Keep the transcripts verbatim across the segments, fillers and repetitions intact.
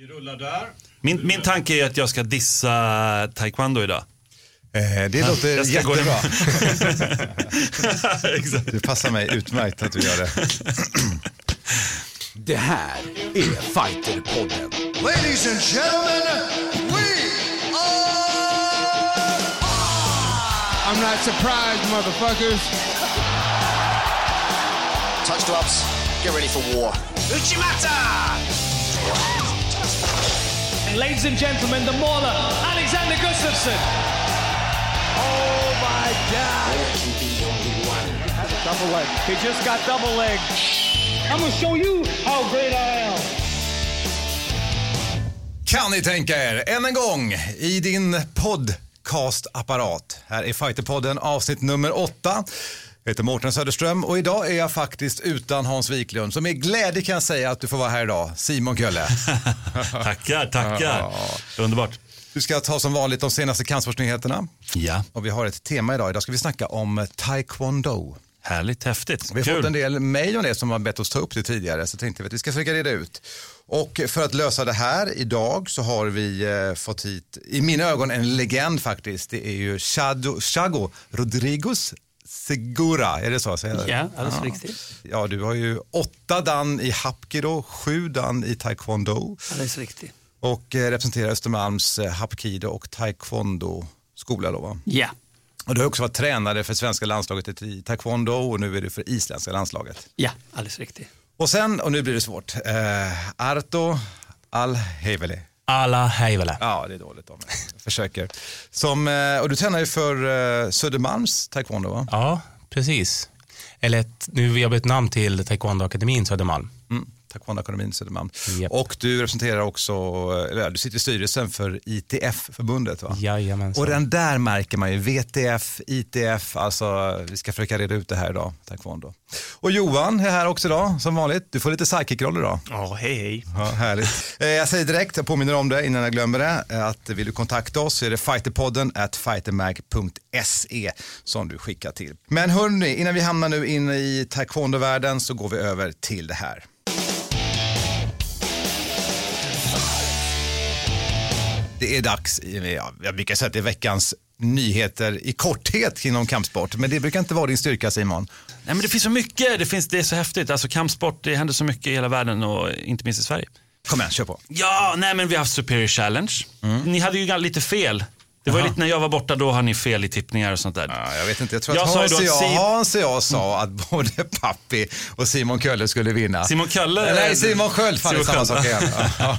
Vi rullar där. Min, min tanke är att jag ska dissa taekwondo idag. Eh, det låter jag ska jättebra. Exakt. Det passar mig utmärkt att du gör det. Det här är Fighterpodden. Ladies and gentlemen, we are... I'm not surprised, motherfuckers. Touch gloves, get ready for war. Uchimata! And ladies and gentlemen, the mauler, Alexander Gustafsson. Oh my God! Double leg. He just got double leg. I'm gonna show you how great I am. Kan ni tänka er, än en gång i din podcastapparat. Här är Fighterpodden avsnitt nummer åtta. Jag heter Mårten Söderström och idag är jag faktiskt utan Hans Wiklund. Så med glädje kan jag säga att du får vara här idag, Simon Kölle. Tackar, tackar. Underbart. Du ska ta som vanligt de senaste kampsportsnyheterna. Ja. Och vi har ett tema idag. Idag ska vi snacka om taekwondo. Härligt, häftigt. Vi har Kul. fått en del mejl om det som har bett oss ta upp det tidigare. Så tänkte vi att vi ska försöka reda ut. Och för att lösa det här idag så har vi eh, fått hit, i mina ögon, en legend faktiskt. Det är ju Chado, Chago Rodriguez Segura, är det så? Så jag, ja, alldeles ja. riktigt. Ja, du har ju åtta dan i Hapkido, sju dan i taekwondo. Alldeles riktigt. Och eh, representerar Östermalms eh, Hapkido och taekwondo-skola då, va? Ja. Och du har också varit tränare för svenska landslaget i taekwondo och nu är du för isländska landslaget. Ja, alldeles riktigt. Och sen, och nu blir det svårt, eh, Arto Alheveli. Alla hejvela. Ja, det är dåligt om jag försöker. Som, eh, och du tränar ju för eh, Södermalms taekwondo, va? Ja, precis. Eller ett, nu har vi bytt namn till Taekwondo-akademin Södermalm. Mm, Taekwondo-akademin Södermalm. Yep. Och du representerar också, eller du sitter i styrelsen för I T F-förbundet, va? Jajamensan. Och den där märker man ju, V T F, I T F, alltså vi ska försöka reda ut det här idag, taekwondo. Och Johan är här också idag, som vanligt. Du får lite sidekick-roll idag. Ja, hej hej. Ja, härligt. Eh, jag säger direkt, jag påminner om det innan jag glömmer det, att vill du kontakta oss så är det fighterpodden at fightermag punkt se som du skickar till. Men hörni, innan vi hamnar nu inne i taekwondo-världen så går vi över till det här. Det är dags, ja, jag brukar säga att det är veckans nyheter i korthet inom kampsport. Men det brukar inte vara din styrka, Simon. Nej, men det finns så mycket, det, finns, det är så häftigt. Alltså kampsport, det händer så mycket i hela världen och inte minst i Sverige. Kom igen, kör på. Ja, nej men vi har haft Superior Challenge. Mm. Ni hade ju lite fel. Det var ju lite när jag var borta, då har ni fel i tippningar och sånt där. Ja, jag vet inte, jag tror jag att Hans, och jag, Sim- Hans och jag sa att både Pappi och Simon Kölle skulle vinna. Simon Kölle? Nej, Simon Sköld, fan det samma sak igen.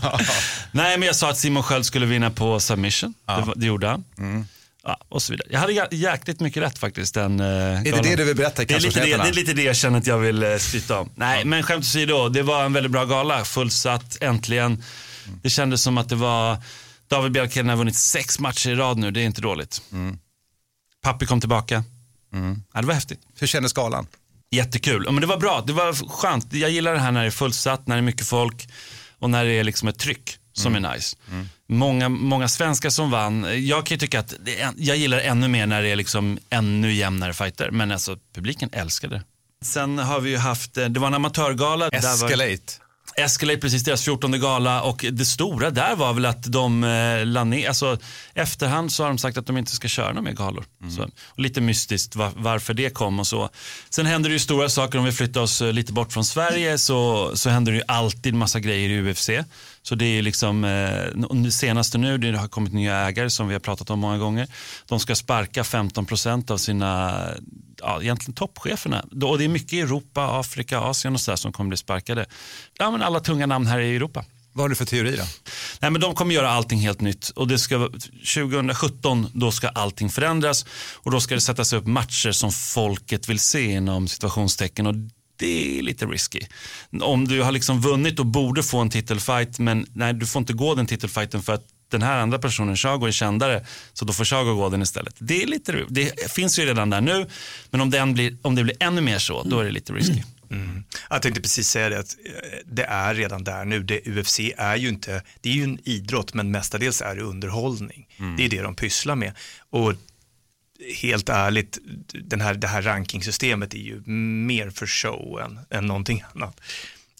Nej, men jag sa att Simon Sköld skulle vinna på submission. Ja. Det, det gjorde han. Mm. Ja, och så vidare. Jag hade jä- jäkligt mycket rätt faktiskt. Den, uh, är det det du vill berätta i det är, lite det, det är lite det jag känner att jag vill uh, skryta om. Nej, ja. Men skämt åsido, det var en väldigt bra gala. Fullsatt, äntligen. Mm. Det kändes som att det var... David Bjelkheden har vunnit sex matcher i rad nu, det är inte dåligt. Mm. Pappi kom tillbaka. Mm. Ja, det var häftigt. Hur kändes skalan? Jättekul. Men det var bra, det var skönt. Jag gillar det här när det är fullsatt, när det är mycket folk och när det är liksom ett tryck som mm. är nice. Mm. Många, många svenskar som vann. Jag kan ju tycka att det är, jag gillar ännu mer när det är liksom ännu jämnare fighter. Men alltså, publiken älskar det. Sen har vi ju haft, det var en amatörgala. Escalate. Escalate, precis, deras fjortonde gala, och det stora där var väl att de eh, la ner, alltså efterhand så har de sagt att de inte ska köra några mer galor. Mm. Så, och lite mystiskt var, varför det kom och så. Sen händer det ju stora saker om vi flyttar oss eh, lite bort från Sverige, så, så händer det ju alltid massa grejer i U F C. Så det är liksom, eh, det senaste nu, det har kommit nya ägare som vi har pratat om många gånger. De ska sparka femton procent av sina, ja, egentligen toppcheferna. Och det är mycket i Europa, Afrika, Asien och så där som kommer bli sparkade. Ja, men alla tunga namn här i Europa. Vad har du för teori då? Nej, men de kommer göra allting helt nytt. Och det ska, tjugohundrasjutton, då ska allting förändras. Och då ska det sättas upp matcher som folket vill se inom situationstecken. Och det är lite risky. Om du har liksom vunnit och borde få en titelfight, men nej, du får inte gå den titelfighten för att den här andra personen, Chago, är kändare, så då får Chago gå den istället. Det är lite, det finns ju redan där nu, men om, den blir, om det blir ännu mer så, då är det lite risky. Mm. Jag tänkte precis säga det, att det är redan där nu. Det, U F C är ju inte, det är ju en idrott, men mestadels är det underhållning. Mm. Det är det de pysslar med. Och helt ärligt, den här, det här rankingsystemet är ju mer för show än, än någonting annat.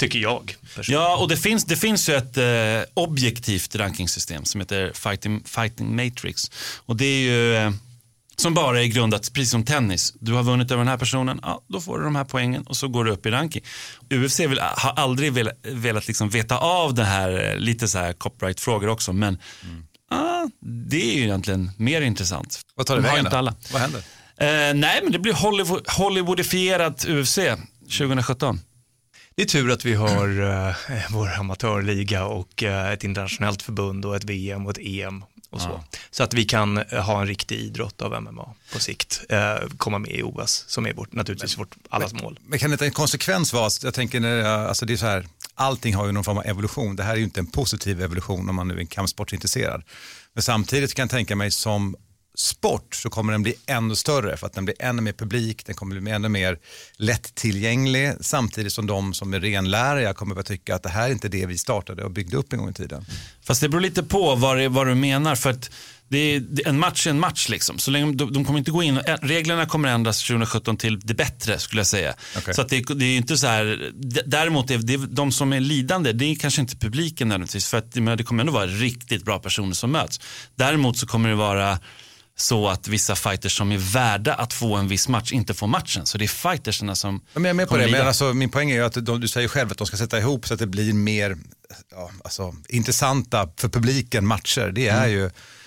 tycker jag. Ja, och det finns, det finns ju ett eh, objektivt rankingsystem som heter Fighting, Fighting Matrix. Och det är ju eh, som bara är grundat precis som tennis. Du har vunnit över den här personen, ja, då får du de här poängen och så går du upp i ranking. U F C vill, har aldrig velat, velat liksom veta av det här, lite så här copyright-frågor också, men mm. ja, det är ju egentligen mer intressant. Vad tar det vägen då? Alla. Vad händer? Eh, nej, men det blir Hollywood, Hollywoodifierat U F C tjugo sjutton. Det är tur att vi har uh, vår amatörliga och uh, ett internationellt förbund och ett V M och ett E M och så. Ja. Så att vi kan uh, ha en riktig idrott av M M A på sikt. Uh, komma med i O S som är vårt, naturligtvis vårt allas mål. Men kan det inte en konsekvens vara, jag tänker när, alltså det är så här, allting har ju någon form av evolution. Det här är ju inte en positiv evolution om man nu är en kampsportsintresserad. Men samtidigt kan jag tänka mig som sport så kommer den bli ännu större för att den blir ännu mer publik, den kommer bli ännu mer lättillgänglig, samtidigt som de som är renlärare kommer att tycka att det här är inte det vi startade och byggde upp en gång i tiden. Fast det beror lite på vad, det, vad du menar, för att det är, det, en match är en match liksom. Så länge de, de kommer inte gå in, reglerna kommer ändras tjugo sjutton till det bättre skulle jag säga. Okay. Så att det, det är inte så här, däremot är det, de som är lidande, det är kanske inte publiken nödvändigtvis, för att det kommer ändå vara riktigt bra personer som möts. Däremot så kommer det vara så att vissa fighters som är värda att få en viss match inte får matchen. Så det är fightersarna som men jag är med på det, men alltså, min poäng är ju att de, du säger själv att de ska sätta ihop så att det blir mer ja, alltså, intressanta för publiken matcher. Det är mm. ju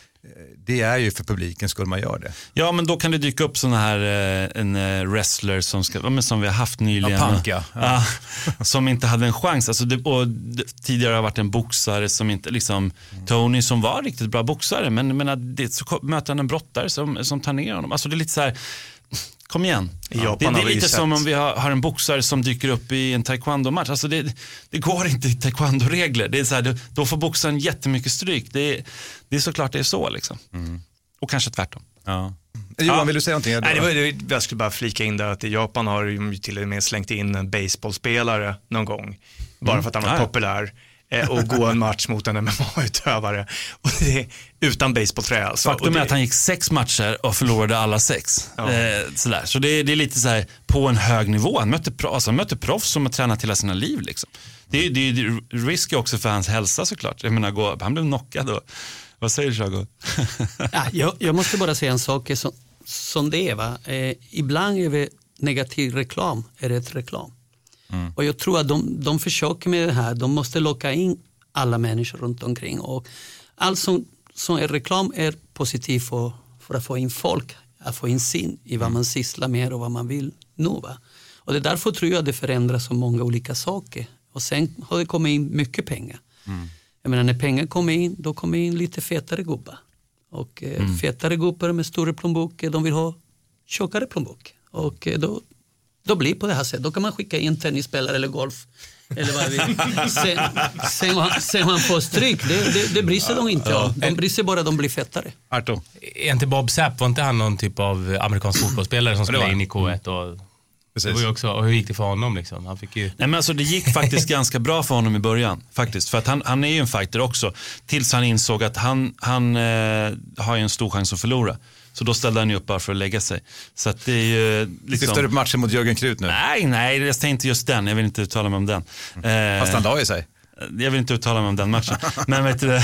det är ju för publiken skulle man göra det. Ja, men då kan det dyka upp såna här en wrestler som ska, men som vi har haft nyligen. Ja, punk, ja. Ja, som inte hade en chans. Alltså det, och tidigare har varit en boxare som inte liksom mm. Tony som var riktigt bra boxare, men men det så möter han en brottare som som tar ner honom. Alltså det är lite så här, kom igen. Ja, det, det är lite som om vi har, har en boxare som dyker upp i en taekwondo-match. Alltså det, det går inte i taekwondo-regler. Det är så här, då får boxaren jättemycket stryk. Det är, det är såklart det är så liksom. Mm. Och kanske tvärtom. Ja. Johan, ja. Vill du säga någonting? Nej, det var, det, jag skulle bara flika in där att i Japan har de till och med slängt in en baseballspelare någon gång. Bara mm. för att han var ja. populär. Och gå en match mot en M M A-utövare. Och det är utan baseballträ alltså. Faktum är det... att han gick sex matcher och förlorade alla sex. Ja. Eh, sådär. Så det, det är lite så här på en hög nivå. Han möter, pro, alltså, han möter proffs som har tränat hela sina liv. Liksom. Det är det, det risky också för hans hälsa såklart. Jag menar, gå, han blev knockad. Och, vad säger du, Chago? Ja, jag, jag måste bara säga en sak som, som det är. Va? Eh, ibland är det negativ reklam är det reklam. Mm. Och jag tror att de, de försöker med det här. De måste locka in alla människor runt omkring. Och allt som, som är reklam är positivt för, för att få in folk. Att få in sin i vad man sysslar med och vad man vill nå. Va? Och det är därför tror jag att det förändras så många olika saker. Och sen har det kommit in mycket pengar. Mm. Jag menar, när pengar kommer in, då kommer in lite fetare gubbar. Och eh, mm. fetare gubbar med större plånbok, de vill ha tjockare plånbok. Och eh, då Då blir det på det här sättet. Då kan man skicka in tennisspelare eller golf. Eller vad vi sen, sen, man, sen man får stryk. Det, det, det bryr sig de inte om. De bryr sig bara de blir fettare. Arto. Är inte Bob Sapp, var inte han någon typ av amerikansk fotbollsspelare som spelade in i K ett? Och, det var ju också, och hur gick det för honom liksom? Han fick ju... Nej, men alltså, det gick faktiskt ganska bra för honom i början. Faktiskt. För att han, han är ju en fighter också. Tills han insåg att han, han eh, har ju en stor chans att förlora. Så då ställde han ju upp bara för att lägga sig. Så att det är ju liksom... Syftar du på matchen mot Jörgen Krut nu? Nej, nej, jag tänkte inte just den. Jag vill inte uttala mig om den. Mm. Fast han la ju sig. Jag vill inte uttala mig om den matchen. Men, vet du,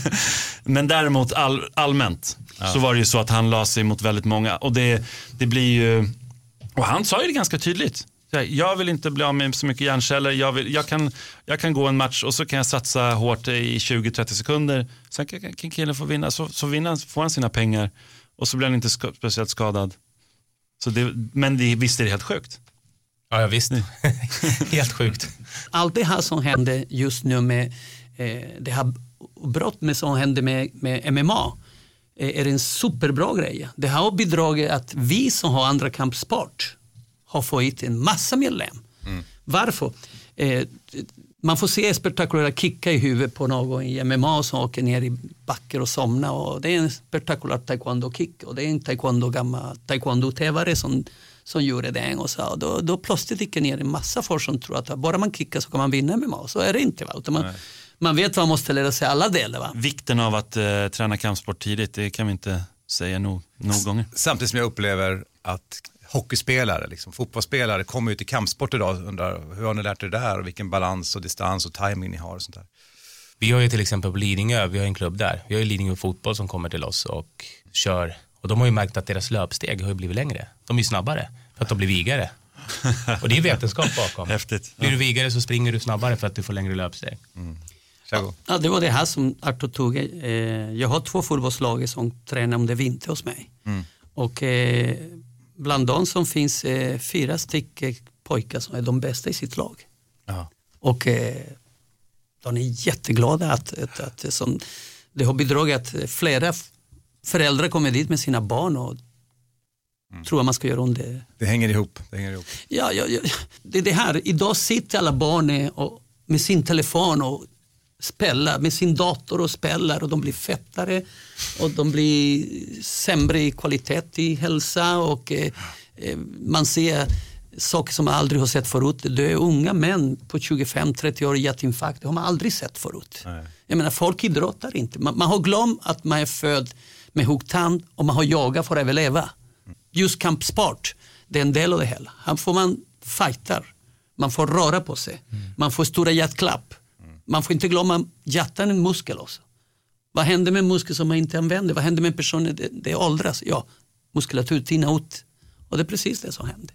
men däremot all, allmänt ja. Så var det ju så att han la sig mot väldigt många. Och det, det blir ju... Och han sa ju det ganska tydligt. Jag vill inte bli av med så mycket hjärnceller. Jag, vill, jag, kan, jag kan gå en match och så kan jag satsa hårt i tjugo till trettio sekunder. Sen kan, kan killen få vinna. Så, så vinner, får han sina pengar. Och så blir han inte ska, speciellt skadad. Så det, men det, visst är det helt sjukt. Ja, jag visst. Helt sjukt. Allt det här som händer just nu med eh, det här brott med som händer med, med M M A eh, är en superbra grej. Det har bidragit att vi som har andra kampsport har fått en massa medlem. Mm. Varför? Eh, man får se spektakulära kicka i huvudet på någon i M M A som åker ner i backar och somnar. Och det är en spektakulär taekwondo-kick. Och det är en taekwondo gammal taekwondo-tävare som, som gjorde det. Och så, då, då plötsligt gick ner en massa folk som tror att bara man kickar så kan man vinna M M A. Så är det inte. Va? Utan man, man vet vad man måste lära sig alla delar. Va? Vikten av att uh, träna kampsport tidigt, det kan vi inte säga nog, nog gånger. Samtidigt som jag upplever att hockeyspelare, liksom, fotbollsspelare kommer ut i kampsport idag, undrar hur har ni lärt er det där och vilken balans och distans och timing ni har och sånt där. Vi har ju till exempel på Lidingö, vi har en klubb där. Vi har ju Lidingö fotboll som kommer till oss och kör. Och de har ju märkt att deras löpsteg har ju blivit längre. De är ju snabbare för att de blir vigare. Och det är vetenskap bakom. Häftigt. Blir du vigare så springer du snabbare för att du får längre löpsteg. Mm. Ja, det var det här som Artur tog. Eh, jag har två fotbollslag som tränar om det vinter hos mig. Mm. Och eh, bland dem som finns eh, fyra stycken pojkar som är de bästa i sitt lag. Ja. Och eh, de är jätteglada att, att, att som, det har bidragit att flera föräldrar kommer dit med sina barn och mm. tror att man ska göra om det. Det hänger ihop. Det hänger ihop. Ja, ja, ja. Det är det här. Idag sitter alla barn och, med sin telefon och spelar, med sin dator och spelar och de blir fettare och de blir sämre i kvalitet i hälsa och eh, man ser saker som man aldrig har sett förut. Det är unga män på tjugofem trettio år i hjärtinfarkt. Det har man aldrig sett förut. Nej. Jag menar, folk idrottar inte. Man, man har glömt att man är född med huggtand och man har jagat för att överleva. Just kampsport, det är en del av det hela. Här får man fightar. Man får röra på sig. Mm. Man får stora hjärtklapp. Mm. Man får inte glömma hjärtan är en muskel också. Vad händer med muskel som man inte använder? Vad händer med personer? Det, det åldras. Ja, muskulatur tinnar ut. Och det är precis det som händer.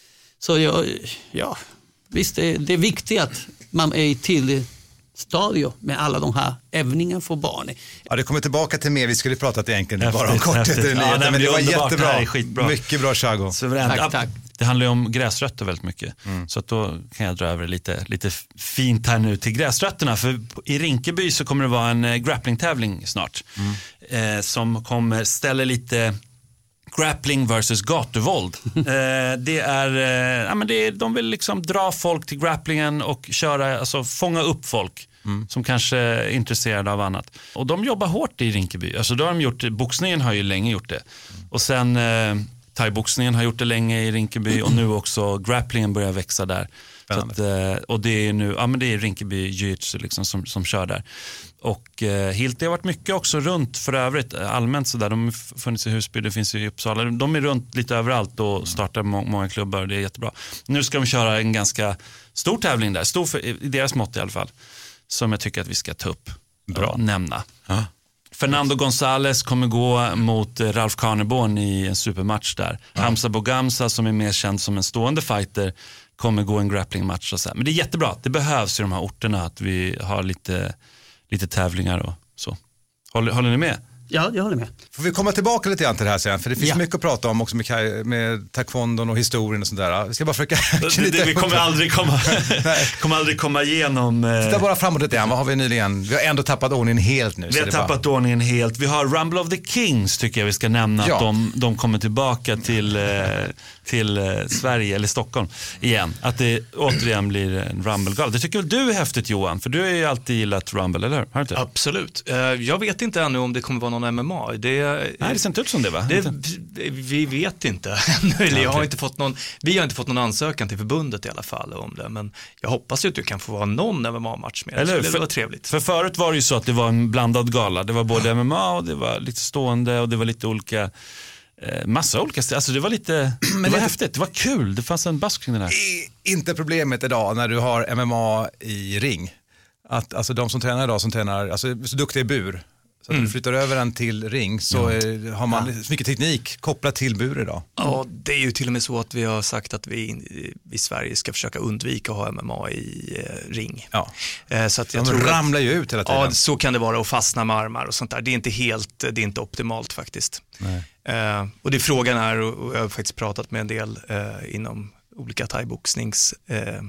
Så jag, ja, visst det, det är viktigt att man är i till stadium med alla de här övningarna för barn. Ja, det kommer tillbaka till mer. Vi skulle pratat egentligen häftigt, bara om korthet. Ja, men, men det var jättebra. Det mycket bra, Chago. Tack, tack. Det handlar ju om gräsrötter väldigt mycket. Mm. Så att då kan jag dra över lite, lite fint här nu till gräsrötterna. För i Rinkeby så kommer det vara en eh, grappling-tävling snart. Mm. Eh, som kommer ställa lite grappling versus gatuvåld. eh, det är, eh, ja, men det är, de vill liksom dra folk till grapplingen och köra, alltså fånga upp folk. Mm. Som kanske är intresserade av annat. Och de jobbar hårt i Rinkeby. Alltså då har de gjort, boxningen har ju länge gjort det. Mm. Och sen eh, thai-boxningen har gjort det länge i Rinkeby och nu också grapplingen börjar växa där. Så att, eh, och det är nu, ja men det är Rinkeby jiu-jitsu liksom som, som kör där. Och eh, Hilt, det har varit mycket också runt för övrigt, allmänt sådär. De har funnits i Husby, det finns i Uppsala. De är runt lite överallt och startar må- många klubbar och det är jättebra. Nu ska de köra en ganska stor tävling där, stor för, i deras mått i alla fall. Som jag tycker att vi ska ta upp och nämna. Ja. Fernando González kommer gå mot Ralf Karneborn i en supermatch där. Ja. Hamza Bogamsa som är mer känd som en stående fighter kommer gå en grapplingmatch och så här. Men det är jättebra, det behövs i de här orterna att vi har lite, lite tävlingar och så. Håller, håller ni med? Ja, jag håller med. Får vi komma tillbaka lite grann till det här sen? För det finns ja. mycket att prata om också med, med taekwondon och historien och sånt där. Vi ska bara försöka det, det, Vi kommer aldrig komma, kommer aldrig komma igenom... Eh... Titta bara framåt lite grann. Vad har vi nyligen? Vi har ändå tappat ordningen helt nu. Vi har tappat bara... ordningen helt. Vi har Rumble of the Kings tycker jag vi ska nämna. Ja. Att de, de kommer tillbaka till, eh, till eh, Sverige eller Stockholm igen. Att det återigen blir en Rumble-gala. Det tycker väl du är häftigt, Johan? För du har ju alltid gillat Rumble, eller hur? Har du inte? Absolut. Uh, jag vet inte ännu om det kommer vara någon M M A. Det, Nej, det ser inte ut som det, va? Det, vi vet inte. jag har inte fått någon, vi har inte fått någon ansökan till förbundet i alla fall om det. Men jag hoppas ju att du kan få vara någon M M A-match med. Eller, det skulle för, vara trevligt. För förut var det ju så att det var en blandad gala. Det var både ja. M M A och det var lite stående och det var lite olika... Eh, massa olika, alltså det var lite men det var det, häftigt, det var kul, det fanns en bask kring den här. Inte problemet idag när du har M M A i ring. Att, alltså de som tränar idag som tränar, alltså så duktiga i bur. Så att mm. du flyttar över den till ring så ja. är, har man ja. mycket teknik kopplat till bur idag. Ja, det är ju till och med så att vi har sagt att vi i, i Sverige ska försöka undvika att ha M M A i eh, ring. Ja. Eh, så att jag de tror ramlar att, ju ut hela tiden. Ja, så kan det vara och fastna med armar och sånt där. Det är inte helt, det är inte optimalt faktiskt. Nej. Eh, och det frågan är, och jag har faktiskt pratat med en del eh, inom olika thai-boxnings eh,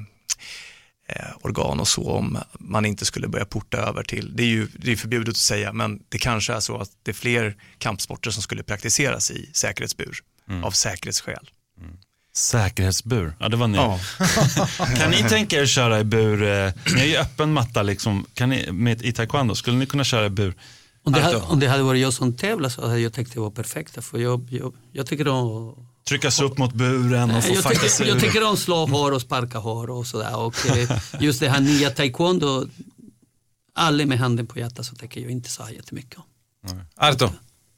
organ och så om man inte skulle börja porta över till, det är ju det är förbjudet att säga, men det kanske är så att det är fler kampsporter som skulle praktiseras i säkerhetsbur mm. av säkerhetsskäl. Mm. Säkerhetsbur, ja det var ni. Ja. Kan ni tänka er köra i bur, ni är ju öppen matta liksom, kan ni, med, i taekwondo, skulle ni kunna köra i bur? Om det, hade, om det hade varit jag som tävlar så hade jag tänkt det var perfekt, för jag, jag, jag tycker om tryckas upp mot buren och få jag, faktiskt tycker, jag tycker om slå hår och sparka hår och sådär. Och just det här nya taekwondo, alla med handen på hjärtat så tänker jag inte så jättemycket om. Arto?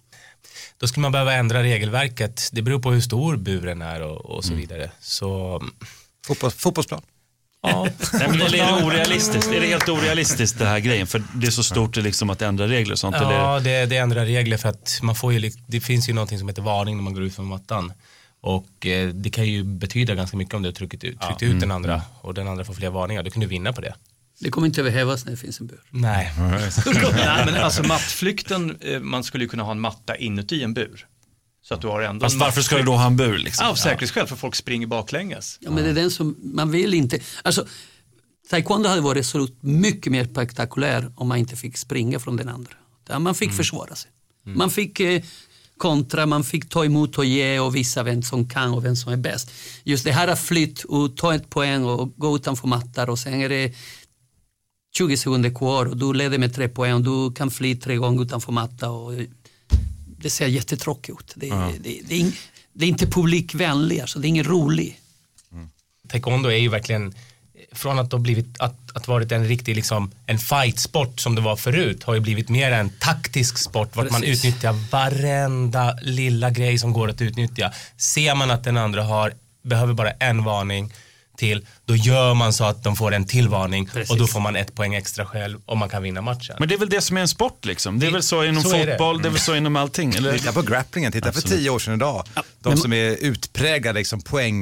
Då skulle man behöva ändra regelverket. Det beror på hur stor buren är och, och så mm. vidare. Så... Fotboll, fotbollsplan. Ja. Nej, men är det orealistiskt? Är det helt orealistiskt det här grejen? För det är så stort liksom att ändra regler och sånt? Ja, eller? det, det ändrar regler för att man får ju, det finns ju någonting som heter varning när man går ut från mattan. Och eh, det kan ju betyda ganska mycket om du har tryckt ut, tryckt ja. ut mm. den andra och den andra får fler varningar. Då kan du vinna på det. Det kommer inte överhävas när det finns en bur. Nej. Nej, men alltså mattflykten, man skulle ju kunna ha en matta inuti en bur. Så att du har ändå. Fast varför ska du då ha en bur liksom? Ja, av säkerhetsskäl, för folk springer baklänges. Ja, men det är den som man vill inte. Alltså, taekwondo hade varit så mycket mer spektakulär om man inte fick springa från den andra. Där man fick mm. försvara sig. Mm. Man fick eh, kontra, man fick ta emot och ge och visa vem som kan och vem som är bäst. Just det här att flytt och ta ett poäng och gå utanför mattar och sen är det tjugo sekunder kvar och du leder med tre poäng och du kan fly tre gånger utanför matta och det ser jättetråkigt ut. Det, ja. det, det, är, in, det är inte publikvänligt, alltså det är ingen rolig. Mm. Taekwondo är ju verkligen, från att ha blivit att, att varit en riktig liksom, en fightsport som det var förut, har ju blivit mer en taktisk sport vart man utnyttjar varenda lilla grej som går att utnyttja. Ser man att den andra har, behöver bara en varning till, då gör man så att de får en tillvarning. Precis. Och då får man ett poäng extra själv och man kan vinna matchen. Men det är väl det som är en sport liksom. Det är väl så inom så fotboll, det. Mm. det är väl så inom allting. Eller? Titta på grapplingen, titta Absolut. för tio år sedan idag. Ja. De men, som är utprägade liksom,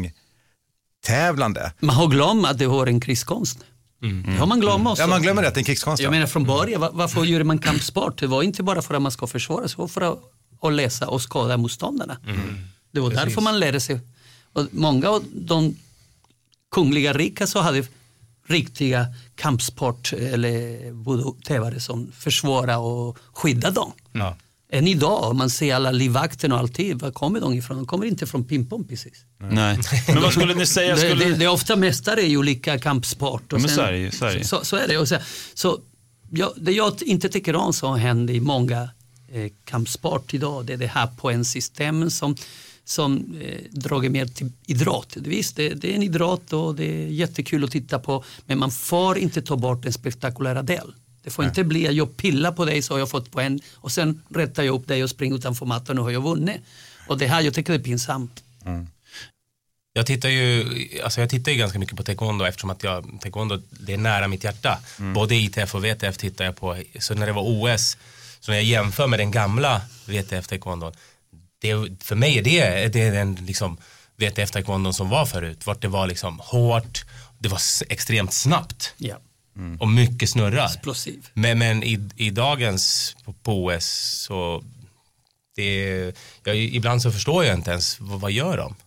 poängtävlande. Man har glömt att det har en krigskonst. Mm. Det har man glömt också. Ja, man glömmer det, att det är en krigskonst. Jag menar från början, var, varför gör man kampsport? Det var inte bara för att man ska försvara sig, för att, att läsa och skada motståndarna. Mm. Det var Precis. därför man lärde sig. Och många av de kungliga rika så hade riktiga kampsport eller voodoo-tävare som försvara och skydda dem. Ja. Än idag, man ser alla livvakten och alltid, var kommer de ifrån? De kommer inte från Pimpon precis. Nej. Men vad skulle ni säga? Skulle... Det, det, det är ofta mästare i olika kampsport. Och men sen, så är det, så är det. Så, så är det. Och så, så, ja, det jag inte tycker om som händer i många eh, kampsport idag, det är det här poängsystemen som som eh, drar mer till idrott. Visst, det, det är en idrott och det är jättekul att titta på, men man får inte ta bort en spektakulära del. Det får Nej. inte bli att jag pillar på dig så har jag fått poäng och sen rättar jag upp dig och springer utanför mattan och har jag vunnit. Och det här jag tycker det är pinsamt. Mm. Jag tittar ju alltså jag tittar ju ganska mycket på taekwondo eftersom att jag taekwondo det är nära mitt hjärta. Mm. Både I T F och V T F tittar jag på. Så när det var O S, så när jag jämför med den gamla V T F taekwondo, det, för mig är det, det är den liksom V T F taekwondo som var förut. Vart det var liksom hårt, det var extremt snabbt. Ja. Mm. Och mycket snurrar. Explosiv. Men, men i, i dagens på, på O S så det, jag, ibland så förstår jag inte ens vad, vad gör de?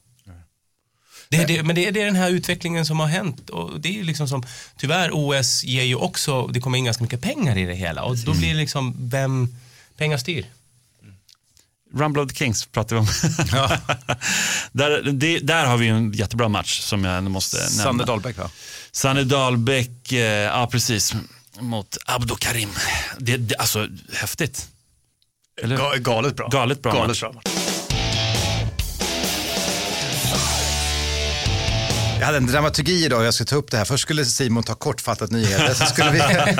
Det, det, men det är, det är den här utvecklingen som har hänt och det är ju liksom som, tyvärr O S ger ju också, det kommer in ganska mycket pengar i det hela och då blir det liksom, vem pengar styr? Rumble of the Kings pratar vi om. Ja. där, det, där har vi en jättebra match som jag måste nämna. Sanne Dahlbäck va? Sanne Dahlbäck, eh, ja precis, mot Abdo Karim. Det, det, alltså, häftigt. Eller? Ga, galet bra. Galet bra. Galet bra. Jag hade en dramaturgi idag och jag ska ta upp det här. Först skulle Simon ta kortfattat nyheter. Sen skulle, vi...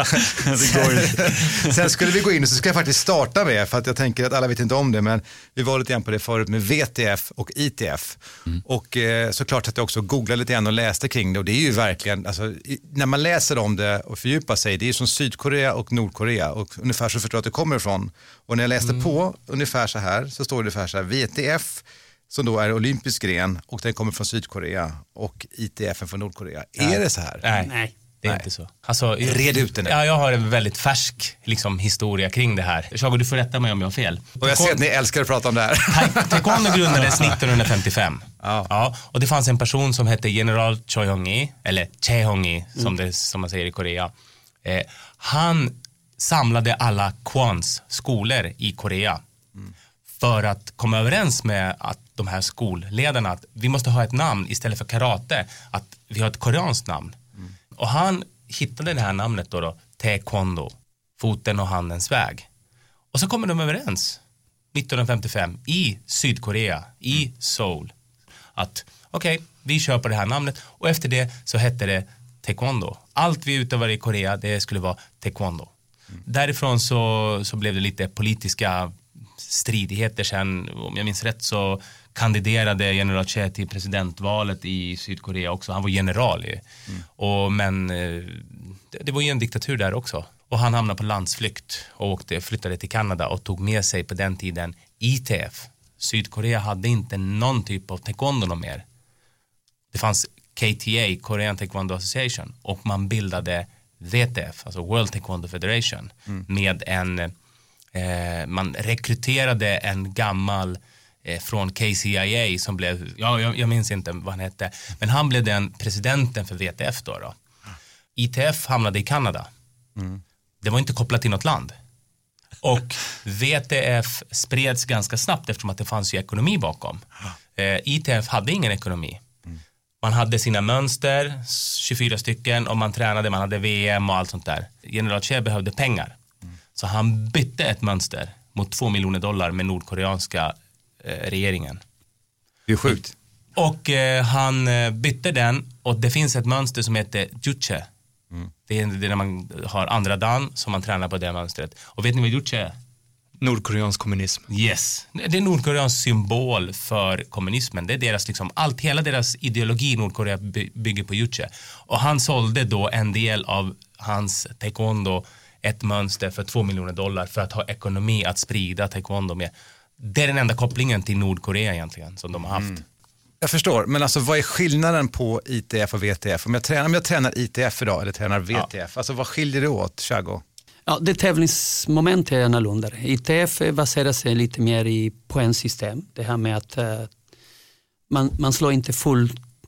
Sen skulle vi gå in och så ska jag faktiskt starta med, för att jag tänker att alla vet inte om det, men vi var lite grann på det förut med V T F och I T F. Mm. Och eh, såklart att jag också googlade lite grann och läste kring det. Och det är ju verkligen, alltså, i, när man läser om det och fördjupar sig, det är ju som Sydkorea och Nordkorea. Och ungefär så förstår jag att det kommer ifrån. Och när jag läste mm. på ungefär så här, så står det ungefär så här, V T F som då är olympisk gren och den kommer från Sydkorea och I T F från Nordkorea. Ja. Är det så här? Nej, Nej det är Nej. inte så. Alltså, red ut den. Ja, jag har en väldigt färsk liksom, historia kring det här. Chago, du får rätta mig om jag har fel. Och jag ser att ni älskar att prata om det här. Taekwondo grundades nittonhundrafemtiofem. Ja. Ja, och det fanns en person som hette General Choi Hong-i, eller Chae Hong-i som, mm. det, som man säger i Korea. Eh, han samlade alla Kwons skolor i Korea. Mm. För att komma överens med att de här skolledarna att vi måste ha ett namn istället för karate, att vi har ett koreanskt namn. Mm. Och han hittade det här namnet då, då Taekwondo, foten och handens väg. Och så kommer de överens nittonhundrafemtiofem i Sydkorea, i Seoul, att okej, okay, vi kör på det här namnet och efter det så hette det Taekwondo. Allt vi utövade i Korea, det skulle vara Taekwondo. Mm. Därifrån så, så blev det lite politiska stridigheter sen. Om jag minns rätt så kandiderade general Che till presidentvalet i Sydkorea också. Han var general ju. Mm. Och, men det, det var ju en diktatur där också. Och han hamnade på landsflykt och åkte, flyttade till Kanada och tog med sig på den tiden I T F. Sydkorea hade inte någon typ av taekwondo mer. Det fanns K T A, Korean Taekwondo Association, och man bildade W T F, alltså World Taekwondo Federation, mm. med en, eh, man rekryterade en gammal eh, från K C I A som blev, ja, jag, jag minns inte vad han hette, men han blev den presidenten för W T F då. då. I T F hamnade i Kanada. Mm. Det var inte kopplat till något land. Och W T F spreds ganska snabbt eftersom att det fanns ju ekonomi bakom. Eh, I T F hade ingen ekonomi. Man hade sina mönster, tjugofyra stycken, och man tränade, man hade V M och allt sånt där. General Che behövde pengar. Mm. Så han bytte ett mönster mot två miljoner dollar med nordkoreanska eh, regeringen. Det är sjukt. Och eh, han bytte den, och det finns ett mönster som heter Juche. Mm. Det är det när man har andra dan som man tränar på det mönstret. Och vet ni vad Juche är? Nordkoreansk kommunism. Yes. Det är Nordkoreans symbol för kommunismen. Det är deras liksom, allt, hela deras ideologi i Nordkorea bygger på Juche. Och han sålde då en del av hans taekwondo, ett mönster för två miljoner dollar för att ha ekonomi att sprida taekwondo med. Det är den enda kopplingen till Nordkorea egentligen som de har haft. Mm. Jag förstår, men alltså vad är skillnaden på I T F och W T F? Om jag tränar, om jag tränar I T F idag eller tränar W T F, ja. Alltså vad skiljer det åt, Chago? Ja, det tävlingsmoment är annorlunda. I T F baserar sig lite mer i poängsystem. Det här med att uh, man, man slår inte fullt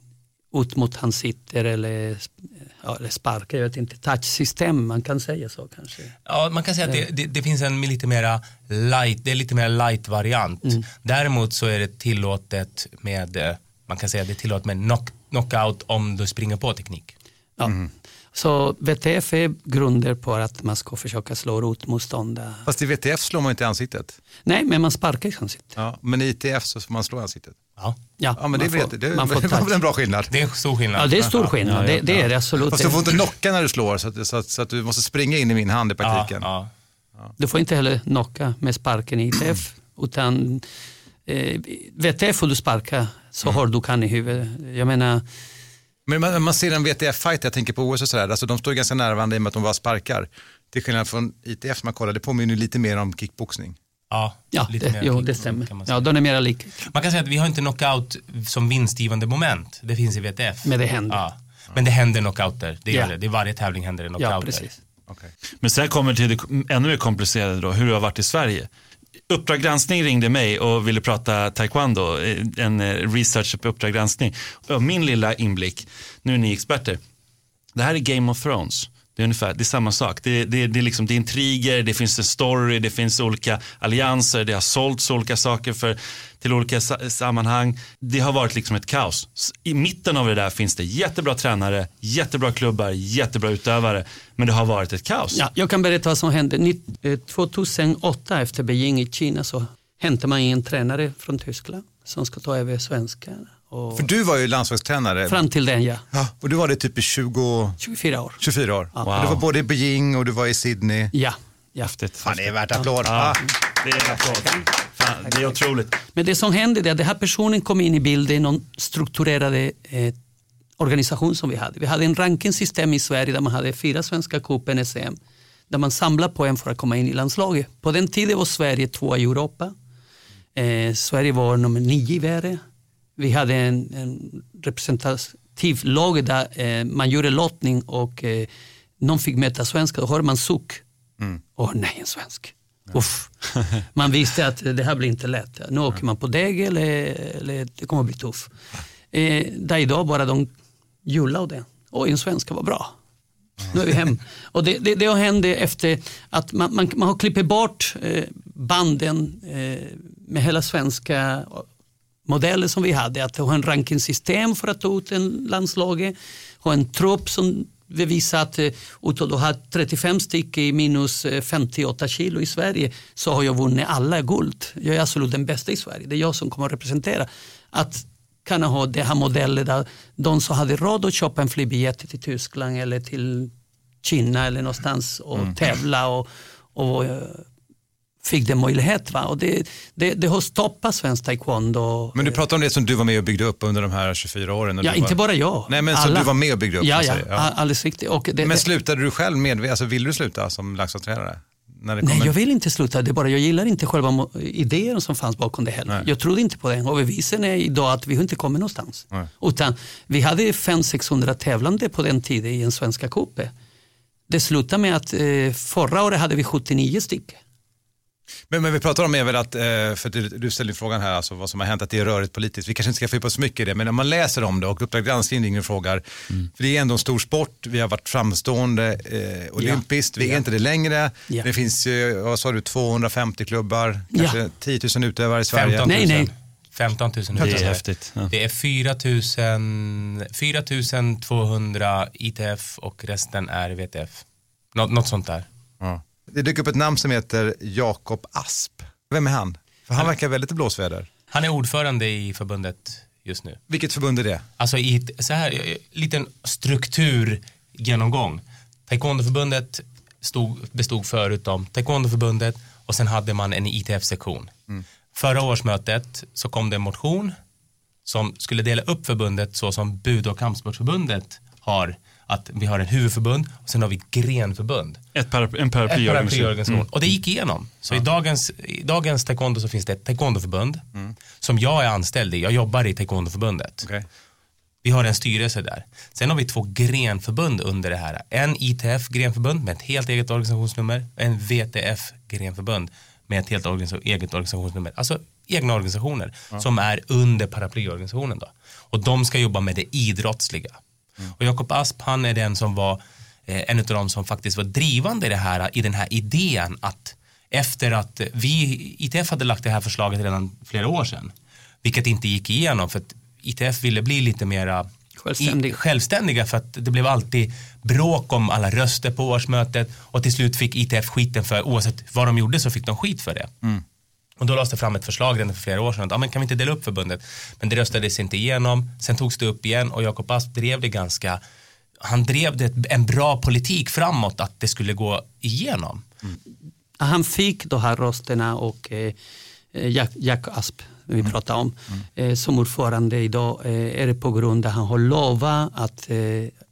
ut mot han sitter eller, ja, eller sparkar. Jag vet inte, touchsystem, man kan säga så kanske. Ja, man kan säga att det, det, det finns en lite mera light, det är lite mer light variant. Mm. Däremot så är det tillåtet med, man kan säga att det är tillåtet med knock, knockout om du springer på teknik. Ja. Mm. Så W T F är grunder på att man ska försöka slå rotmotståndare. Fast i W T F slår man inte i ansiktet. Nej, men man sparkar i ansiktet. Ja, men i I T F så får man slå i ansiktet. Ja, ja, ja men det, får, vet, det, man får det var väl en bra skillnad. Det är stor skillnad. Ja, det är stor skillnad. Ja, ja, ja. Det, det är det absolut. Fast du får inte knocka när du slår så att, så att, så att du måste springa in i min hand i praktiken. Ja, ja. Ja. Du får inte heller knocka med sparken i I T F. Utan eh, W T F får du sparka så mm. har du kan i huvudet. Jag menar... Men man, man ser en W T F-fight, jag tänker på O S och sådär, alltså de står ganska nära varandra i och med att de bara sparkar. Till skillnad från I T F som man kollar, det påminner lite mer om kickboxning. Ja, ja lite det, jo, det stämmer. Ja, de är mer lika. Man kan säga att vi har inte knockout som vinstgivande moment. Det finns i W T F. Men det händer. Ja. Men det händer knockouter. Det, ja. det. det är varje tävling händer det knockouter. Ja, precis. Okay. Men sen kommer till det ännu mer komplicerade då, hur det har varit i Sverige. Uppdrag granskning ringde mig och ville prata taekwondo, en research på Uppdrag granskning. Och min lilla inblick, nu är ni experter. Det här är Game of Thrones. Det är ungefär, det är samma sak. Det, det, det, är liksom, det är intriger, det finns en story, det finns olika allianser, det har sålts olika saker för, till olika sa- sammanhang. Det har varit liksom ett kaos. I mitten av det där finns det jättebra tränare, jättebra klubbar, jättebra utövare. Men det har varit ett kaos. Ja, jag kan berätta vad som hände. tjugohundraåtta efter Beijing i Kina så hämtade man en tränare från Tyskland som ska ta över svenska. Och för du var ju landslagstränare. Fram till den, ja. ja och du var det typ i tjugo... tjugofyra år. tjugofyra år. Ja. Wow. Du var både i Beijing och du var i Sydney. Ja. ja. Fan, det är värt applåd. Ja. Ja. Det är en applåd. Fan, det är otroligt. Men det som hände är att den här personen kom in i bilden i någon strukturerad eh, organisation som vi hade. Vi hade en rankingsystem i Sverige där man hade fyra svenska cupen S M. Där man samlade poäng för att komma in i landslaget. På den tiden var Sverige två i Europa. Eh, Sverige var nummer nio i världen. Vi hade en, en representativ lag där eh, man gjorde lottning och eh, någon fick möta svenska. Då hörde man suck. Mm. Åh nej, en svensk. Uff. Man visste att det här blir inte lätt. Nu åker man på deg eller, eller det kommer att bli tuff. Eh, där idag bara de jullade och det. Oj, en svenska var bra. Nu är vi hem. Och det, det, det har hänt efter att man, man, man har klippt bort eh, banden eh, med hela svenska modeller som vi hade. Att ha en rankingsystem för att ta ut en landslag. Ha en trupp som vi visar att utav att ha trettiofem stycken i minus femtioåtta kilo i Sverige så har jag vunnit alla guld. Jag är absolut den bästa i Sverige. Det är jag som kommer att representera. Att kan ha det här modeller där de som hade råd att köpa en flygbiljett till Tyskland eller till Kina eller någonstans och mm. tävla och, och fick det möjlighet. Va? Och det, det, det har stoppat svensk taekwondo. Men du pratar om det som du var med och byggde upp under de här tjugofyra åren. Ja, inte var... bara jag. Nej, men som du var med och byggde upp. Ja, ja, ja. alldeles riktigt. Och det, men slutade du själv med, alltså vill du sluta som landslagstränare? När det Nej, kommer... jag vill inte sluta. Det är bara, jag gillar inte själva idén som fanns bakom det heller. Nej. Jag trodde inte på den. Och bevisen är idag att vi inte kommer någonstans. Nej. Utan vi hade fem till sexhundra tävlande på den tiden i en svenska kuppe. Det slutade med att eh, förra året hade vi sjuttionio stycken. Men, men vi pratar om är väl att, för du, du ställer frågan här, alltså vad som har hänt, att det är rörigt politiskt. Vi kanske inte ska få på så mycket i det, men när man läser om det och Uppdrag granskning ringer och frågar, mm. för det är ändå en stor sport, vi har varit framstående eh, olympiskt, ja. vi är ja. inte det längre. Ja. Det finns, vad sa du, tvåhundrafemtio klubbar, kanske ja. tio tusen utövare i Sverige. femton tusen. Nej, nej. femton tusen. Det är häftigt. Ja. Det är fyra tusen tvåhundra I T F och resten är V T F. Nå- något sånt där. Ja. Det dyker upp ett namn som heter Jakob Asp. Vem är han? För han verkar väldigt blåsväder. Han är ordförande i förbundet just nu. Vilket förbund är det? Alltså i ett, så här, liten strukturgenomgång. Taekwondo-förbundet stod, bestod förut om Taekwondo-förbundet och sen hade man en I T F-sektion. Mm. Förra årsmötet så kom det en motion som skulle dela upp förbundet så som Bud- och kampsportförbundet har. Att vi har en huvudförbund och sen har vi grenförbund. Ett para, en paraplyorganisation. Mm. Och det gick igenom. Så ja. i, dagens, i dagens taekwondo så finns det ett taekwondoförbund mm. som jag är anställd i. Jag jobbar i taekwondoförbundet. Okay. Vi har en styrelse där. Sen har vi två grenförbund under det här. En I T F-grenförbund med ett helt eget organisationsnummer. En V T F-grenförbund med ett helt organis- eget organisationsnummer. Alltså egna organisationer ja. som är under paraplyorganisationen då. Och de ska jobba med det idrottsliga. Mm. Och Jakob Asp, han är den som var eh, en av de som faktiskt var drivande i det här, i den här idén att efter att vi I T F hade lagt det här förslaget redan flera år sedan, vilket inte gick igenom för att I T F ville bli lite mera Självständig. i, självständiga för att det blev alltid bråk om alla röster på årsmötet och till slut fick I T F skiten för, oavsett vad de gjorde så fick de skit för det. Mm. Och då lades det fram ett förslag redan för flera år sedan att ah, men kan vi inte dela upp förbundet? Men det röstades inte igenom. Sen togs det upp igen och Jakob Asp drev det ganska, han drev det en bra politik framåt att det skulle gå igenom. Mm. Han fick de här rösterna och eh, Jack, Jack Asp vi mm. pratar om mm. eh, som ordförande idag eh, är det på grund av att han har lovat att eh,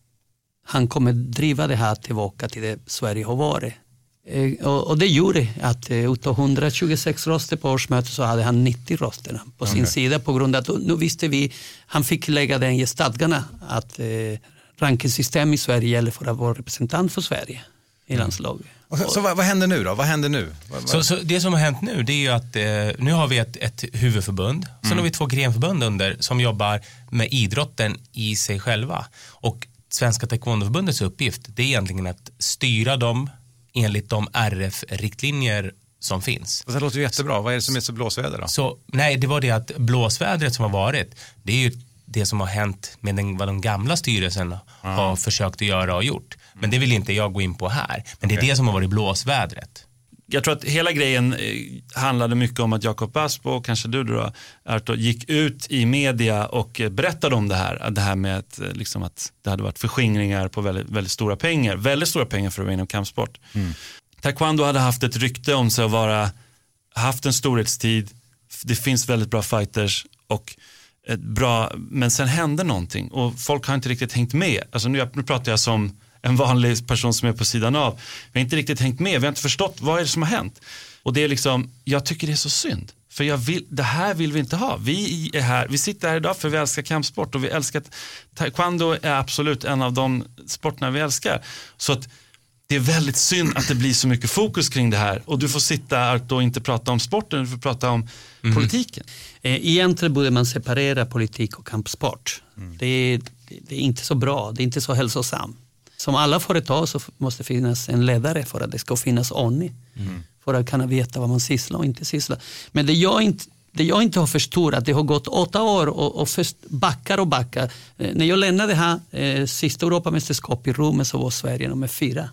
han kommer driva det här tillbaka till det Sverige har varit. Eh, och, och det gjorde att eh, utav etthundratjugosex röster på årsmötet så hade han nittio rösterna på sin okay. sida på grund av att nu visste vi, han fick lägga den i stadgarna att eh, rankingsystem i Sverige gäller för att vara representant för Sverige i landslaget. Och så, så vad, vad händer nu då? Vad händer nu? Vad, vad... Så, så det som har hänt nu det är ju att eh, nu har vi ett, ett huvudförbund. Sen mm. har vi två grenförbund under som jobbar med idrotten i sig själva. Och Svenska Taekwondo-förbundets uppgift det är egentligen att styra dem enligt de R F-riktlinjer som finns. Det låter ju jättebra. Vad är det som är så blåsväder då? Så, nej, det var det att blåsvädret som har varit, det är ju det som har hänt med den, vad de gamla styrelsen mm. har försökt att göra och gjort. Men det vill inte jag gå in på här. Men det är okay. det som har varit blåsvädret. Jag tror att hela grejen handlade mycket om att Jakob Asp och kanske du då, Arto, gick ut i media och berättade om det här. Det här med att, liksom att det hade varit förskingringar på väldigt, väldigt stora pengar. Väldigt stora pengar för att vara inom kampsport. Mm. Taekwondo hade haft ett rykte om sig att vara, haft en storhetstid. Det finns väldigt bra fighters och ett bra, men sen hände någonting och folk har inte riktigt hängt med. Alltså nu, nu pratar jag som en vanlig person som är på sidan av. Vi har inte riktigt hängt med, vi har inte förstått vad är det som har hänt. Och det är liksom, jag tycker det är så synd. För jag vill, det här vill vi inte ha. Vi är här, vi sitter här idag för vi älskar kampsport och vi älskar, taekwondo är absolut en av de sporterna vi älskar. Så att det är väldigt synd att det blir så mycket fokus kring det här. Och du får sitta och inte prata om sporten, du får prata om mm. politiken. Egentligen borde man separera politik och kampsport. Mm. Det, är, det är inte så bra, det är inte så hälsosamt. Som alla företag så måste finnas en ledare för att det ska finnas ordning. Mm. För att kunna veta vad man sysslar och inte sysslar. Men det jag inte, det jag inte har förstått att det har gått åtta år och, och först backar och backar. Eh, när jag lämnade det här eh, sista Europamästerskap i Rom så var Sverige nummer fyra.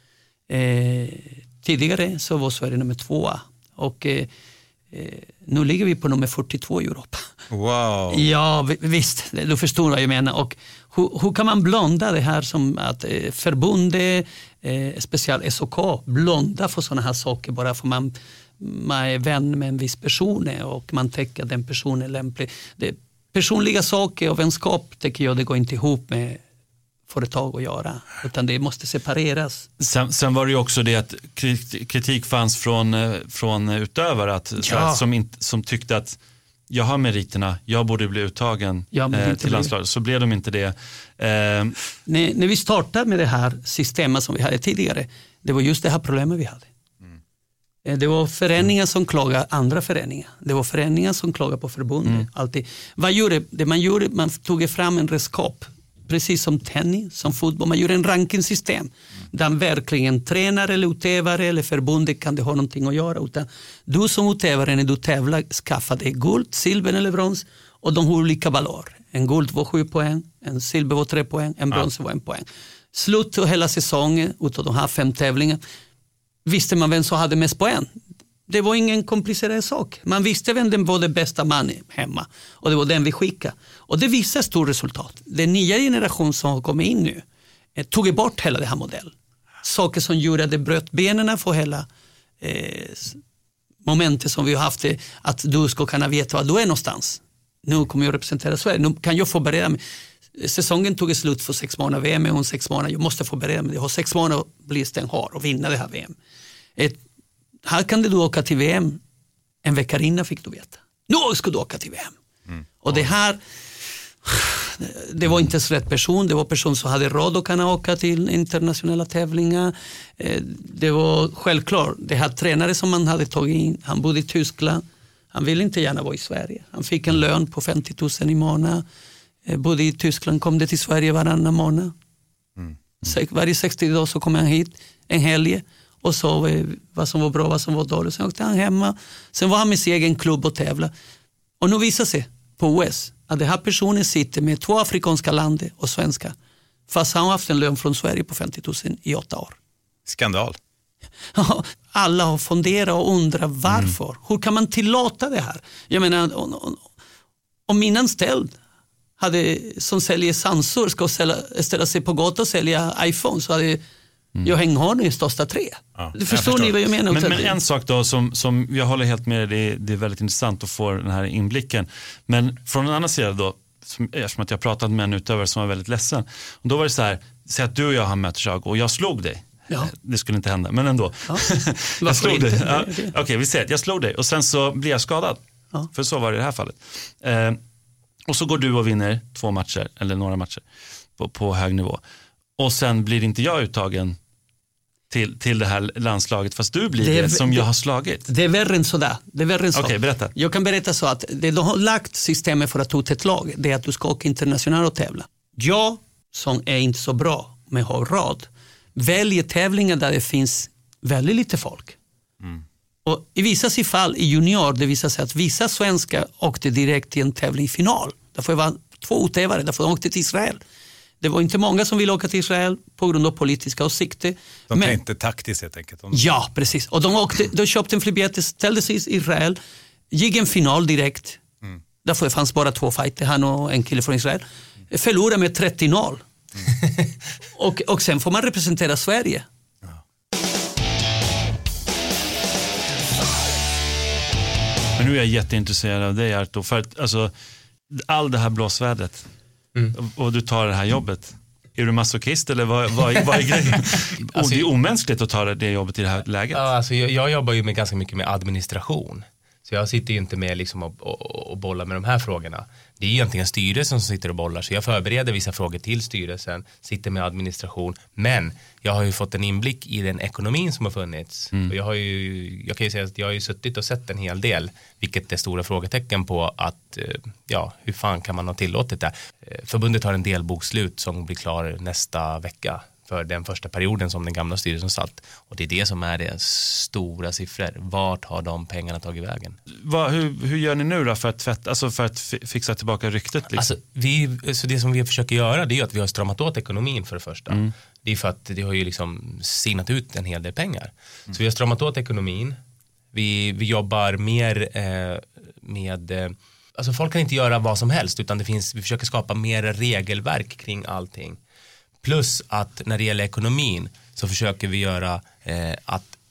Eh, tidigare så var Sverige nummer tvåa. Och eh, eh, nu ligger vi på nummer fyrtiotvå i Europa. Wow. Ja, visst. Du förstår vad jag menar. Och hur, hur kan man blonda det här som att eh, förbundet, eh, speciellt S O K, blonda för sådana här saker bara för man man är vän med en viss person och man tänker att den personen är lämplig. Det, personliga saker och vänskap tycker jag det går inte ihop med företag att göra, utan det måste separeras. Sen, sen var det ju också det att kritik fanns från, från utövare att, ja. att, som, inte, som tyckte att jag har meriterna, jag borde bli uttagen ja, eh, till landslaget. Så blev de inte det. Eh. När, när vi startade med det här systemet som vi hade tidigare, det var just det här problemet vi hade. Mm. Det var föreningar som klagade andra föreningar. Det var föreningar som klagade på förbundet. Mm. Alltid. Vad gjorde det man gjorde? Man tog fram en redskap. Precis som tennis, som fotboll. Man gör en rankingsystem mm. där verkligen tränare eller utövare eller förbundet kan det ha någonting att göra. Utan du som utövare när du tävlar skaffar dig guld, silver eller brons och de har olika valör. En guld var sju poäng, en silver var tre poäng, en brons var en poäng. Slut på hela säsongen utav de här fem tävlingarna visste man vem som hade mest poäng. Det var ingen komplicerad sak. Man visste vem den var det bästa mannen hemma. Och det var den vi skickade. Och det visar stort resultat. Den nya generation som har kommit in nu eh, tog bort hela det här modell. Saker som gjorde att det bröt benen för hela eh, momentet som vi har haft. Det, att du ska kunna veta var du är någonstans. Nu kommer jag representera Sverige. Nu kan jag förbereda mig. Säsongen tog slut för sex månader V M. Och sex månader. Jag måste förbereda mig. Jag har sex månader att bli stenhård och vinna det här V M. Ett Här kan du åka till V M en vecka innan fick du veta. Nu ska du åka till V M. Mm. Och det här, det var inte så rätt person. Det var person som hade råd att kunna åka till internationella tävlingar. Det var självklart. Det här tränare som man hade tagit in, han bodde i Tyskland. Han ville inte gärna vara i Sverige. Han fick en lön på femtio tusen i månad. Bodde i Tyskland, kom det till Sverige varannan månad. Mm. Mm. Varje sextio dagar så kom han hit en helg. Och så vad som var bra, vad som var dåligt. Sen åkte han hemma. Sen var han med sin egen klubb och tävla. Och nu visar sig på O S att den här personen sitter med två afrikanska länder och svenska. Fast han har haft en lön från Sverige på femtio tusen i åtta år. Skandal. Alla har funderat och undrat varför. Mm. Hur kan man tillåta det här? Jag menar, om, om min anställd hade, som säljer Samsung ska ställa, ställa sig på gatan och sälja iPhone så hade Mm. jag hänger har i största tre. Ja, du förstår, förstår ni vad jag menar? Men, men en sak då som, som jag håller helt med, det är, det är väldigt intressant att få den här inblicken. Men från en annan sida då, som, eftersom att jag pratat med en utövare som var väldigt ledsen. Och då var det så här, säg att du och jag har mötts och jag slog dig. Ja. Det skulle inte hända, men ändå. Ja. jag slog dig. Ja. Okej, okay, vi säger att jag slog dig och sen så blir jag skadad. Ja. För så var det i det här fallet. Eh, och så går du och vinner två matcher, eller några matcher på, på hög nivå. Och sen blir inte jag uttagen Till, till det här landslaget, fast du blir det, det som jag har slagit. Det är värre än sådär. Det är värre än så. Okej, berätta. Jag kan berätta så att det de har lagt systemet för att ta ut ett lag, det är att du ska åka internationellt och tävla. Jag, som är inte så bra men har råd, väljer tävlingar där det finns väldigt lite folk. Mm. Och i vissa fall i junior, det visar sig att vissa svenskar åkte direkt till en tävling i final. Därför var två utövare, därför de åkte till Israel. Det var inte många som ville åka till Israel på grund av politiska åsikter. De men, tänkte taktiskt helt enkelt. De... Ja, precis. Och de, åkte, de köpte en flygbiljett, ställde sig i Israel, gick en final direkt. Mm. Därför fanns bara två fighter, han och en kille från Israel. Förlorade med trettio noll. Mm. och, och sen får man representera Sverige. Ja. Men nu är jag jätteintresserad av dig, Arto. För att, alltså, all det här blåsvädret. Mm. Och du tar det här jobbet. Är du masochist eller vad, vad, vad är grejen? Alltså, det är omänskligt att ta det jobbet i det här läget. Ja, alltså, jag, jag jobbar ju med ganska mycket med administration. Så jag sitter ju inte med liksom och, och, och bollar med de här frågorna. Det är egentligen styrelsen som sitter och bollar. Så jag förbereder vissa frågor till styrelsen, sitter med administration. Men jag har ju fått en inblick i den ekonomin som har funnits. Mm. Och jag har ju, jag kan ju säga att jag har ju suttit och sett en hel del. Vilket är stora frågetecken på att, ja, hur fan kan man ha tillåtit det? Förbundet har en delbokslut som blir klar nästa vecka. För den första perioden som den gamla styrelsen satt. Och det är det som är det stora siffror. Vart har de pengarna tagit vägen? Va, hur, hur gör ni nu då för att, tvätt, alltså för att fixa tillbaka ryktet? Liksom? Alltså, vi, så det som vi försöker göra det är att vi har stramat åt ekonomin för det första. Mm. Det är för att det har ju liksom sinat ut en hel del pengar. Mm. Så vi har stramat åt ekonomin. Vi, vi jobbar mer eh, med... Eh, alltså folk kan inte göra vad som helst utan det finns, vi försöker skapa mer regelverk kring allting. Plus att när det gäller ekonomin så försöker vi göra eh, att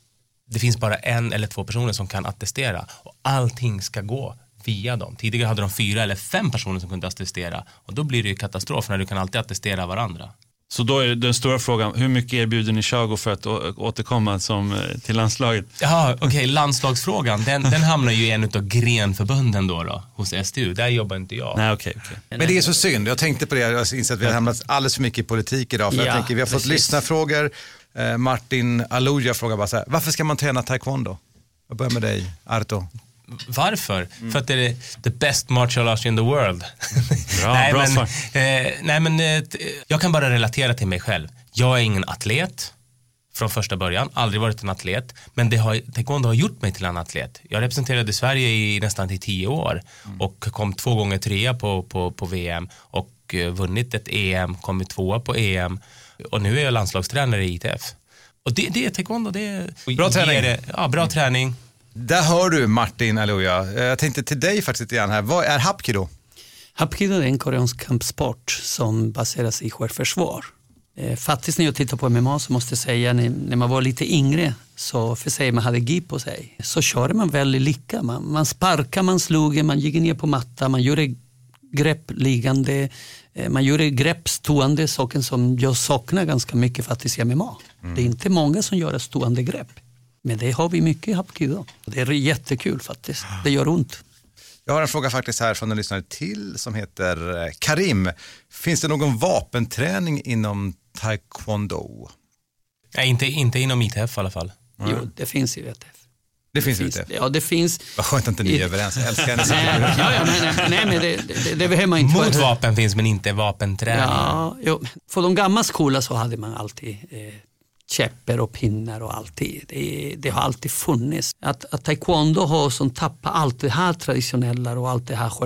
det finns bara en eller två personer som kan attestera och allting ska gå via dem. Tidigare hade de fyra eller fem personer som kunde attestera och då blir det ju katastrof när du kan alltid attestera varandra. Så då är den stora frågan, hur mycket erbjuder ni Thiago för att å- återkomma som, till landslaget? Ja, okej, okay, landslagsfrågan, den, den hamnar ju i en utav grenförbunden då, då hos S T U. Där jobbar inte jag. Nej, okej, okay, okay. Men det är så synd, jag tänkte på det, jag inser att vi har hamnat alldeles för mycket i politik idag. För ja, jag tänker, vi har fått precis. lyssnarfrågor. Eh, Martin Aluja frågar bara så här, varför ska man träna taekwondo? Jag börjar med dig, Arto. Varför? Mm. För att det är the best martial arts in the world. Bra, nej, bra men, svar. eh, nej men eh, jag kan bara relatera till mig själv. Jag är ingen atlet från första början, aldrig varit en atlet, men det har, taekwondo har gjort mig till en atlet. Jag representerade Sverige i nästan till tio år mm. och kom två gånger trea på, på, på V M och eh, vunnit ett E M, kommit tvåa på E M och nu är jag landslagstränare i I T F. Och det, det är taekwondo, det är bra träning. Det, ja, bra mm. träning. Där hör du Martin Aluja. Jag tänkte till dig faktiskt lite grann här. Vad är Hapkido? Hapkido är en koreansk kampsport som baseras i självförsvar. Eh, faktiskt när jag tittar på M M A så måste jag säga när, när man var lite yngre så för sig man hade gi på sig så körde man väldigt lika. Man, man sparkar, man slog, man gick ner på matta, man gjorde grepp liggande, eh, man gjorde grepp stående, saken som jag saknar ganska mycket faktiskt i M M A. Mm. Det är inte många som gör stående grepp. Men det har vi mycket i Hapkido. Det är jättekul faktiskt. Det gör ont. Jag har en fråga faktiskt här från en lyssnare till som heter Karim. Finns det någon vapenträning inom taekwondo? Nej, inte, inte inom I T F i alla fall. Mm. Jo, det finns i I T F. Det finns i I T F? Ja, det finns. Vad skönt att inte ni är överens. Jag älskar henne. nej, ja, ja, nej, nej, nej, men det, det, det behöver man inte. Mot vapen finns men inte vapenträning. Ja, jo. För de gamla skolor så hade man alltid eh, käppar och pinnar och alltid. Det, det har alltid funnits. Att, att taekwondo har som tappat allt det här traditionella och allt det här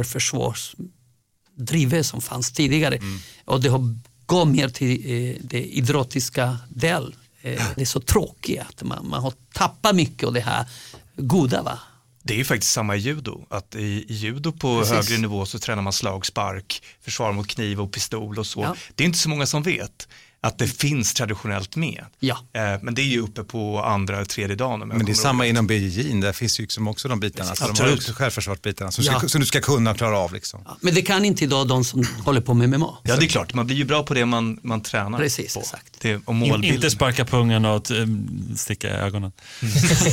självförsvarsdrivet som fanns tidigare. Mm. Och det har gått mer till eh, det idrottiska del. Eh, det är så tråkigt att man, man har tappat mycket av det här goda, va? Det är ju faktiskt samma i judo. Att i, i judo på Precis. högre nivå så tränar man slag, spark, försvar mot kniv och pistol och så. Ja. Det är inte så många som vet att det finns traditionellt med. Ja. Eh, men det är ju uppe på andra, tredje dagen. Men det är samma inom B J J, där finns ju liksom också de bitarna. Så de har också självförsvarsbitarna som, ja. som du ska kunna klara av. Liksom. Ja, men det kan inte idag de som håller på med M M A. Ja, det är klart. Man blir ju bra på det man, man tränar Precis, på. Exakt. Det, och målbilden. In, inte sparka pungen och um, sticka i ögonen. Mm.